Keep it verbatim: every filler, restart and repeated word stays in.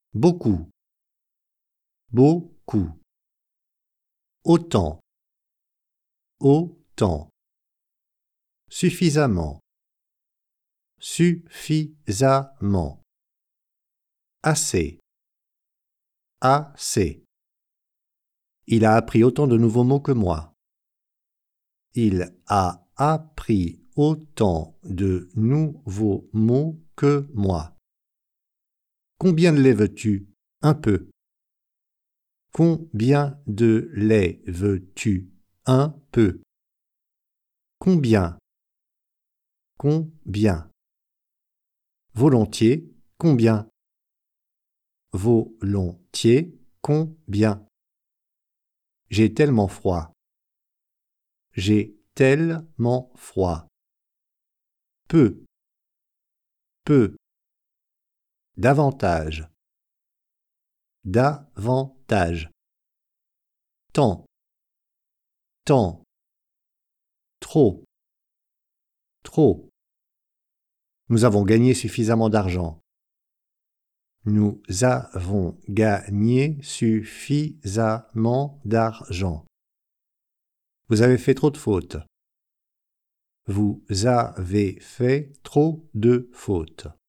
beaucoup, beaucoup. Autant, autant. Suffisamment, suffisamment. Assez, assez. Il a appris autant de nouveaux mots que moi. Il a appris autant de nouveaux mots que moi. Combien de lait veux-tu? Un peu. Combien de lait veux-tu? Un peu. Combien? Combien? Volontiers, combien? Volontiers, combien? J'ai tellement froid. J'ai tellement froid. Peu, peu. Davantage, davantage. Tant, tant. Trop, trop. Nous avons gagné suffisamment d'argent. Nous avons gagné suffisamment d'argent. Vous avez fait trop de fautes. Vous avez fait trop de fautes.